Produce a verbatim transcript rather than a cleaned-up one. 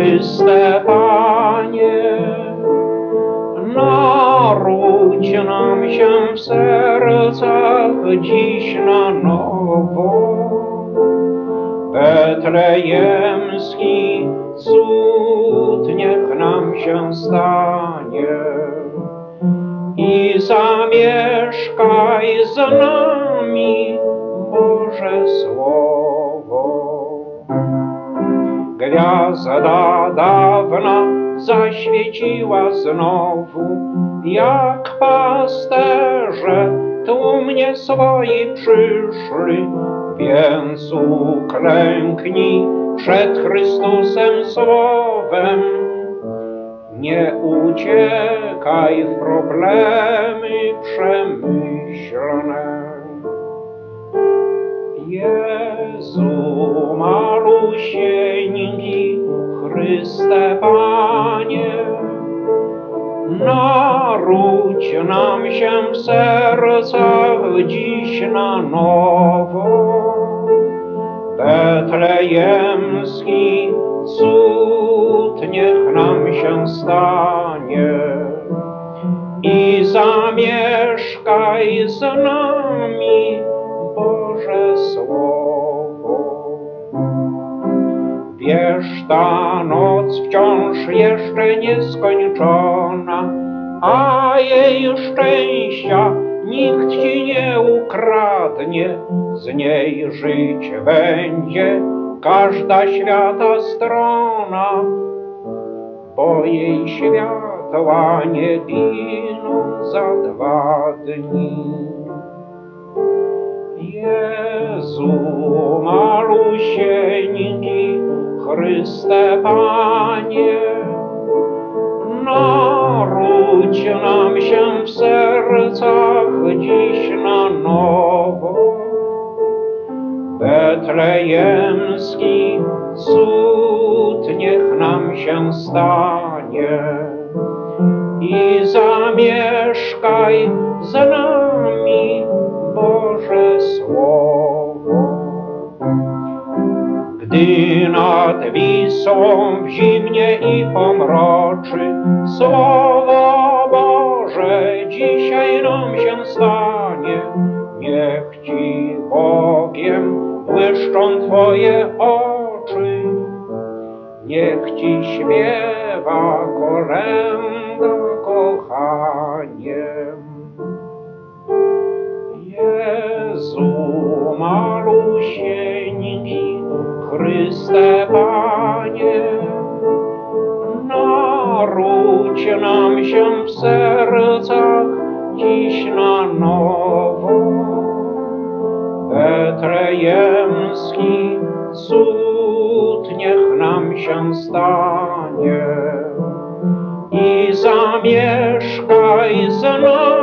Chryste Panie. Narodź nam się w sercach dziś na nowo. Betlejemski cud niech nam się stanie i zamieszkaj z nami, Boże Słowo. Gwiazda dawna zaświeciła znowu, jak pasterze tłumnie swoi przyszli, więc uklęknij przed Chrystusem Słowem. Nie uciekaj w problemy przemyślne. Jezu malusieńki, Chryste Panie, narodź nam się w sercach dziś na nowo. Betlejemski cud niech nam się stanie i zamieszkaj z nami, Boże Słowo. Wiesz, ta noc wciąż jeszcze nieskończona, a jej szczęścia nikt ci nie ukradnie. Z niej żyć będzie każda świata strona, bo jej światła nie giną za dwa dni. Jezu malusieńki, Chryste Panie, narodź nam się w sercach dziś na nowo. Betlejemski cud niech nam się stanie i zamieszkaj z nami, Boże Słowo. Gdy nad Wisłą w zimnie i pomroczy, Słowo Boże dzisiaj nam się stanie. Niech Ci Bogiem błyszczą Twoje oczy, niech Ci śpiewa kolęda kochaniem. Jezu malusieńki, Chryste Panie, narodź nam się w sercach dziś na nowo. Betlejemski cud niech nam się stanie i zamieszkaj z nami,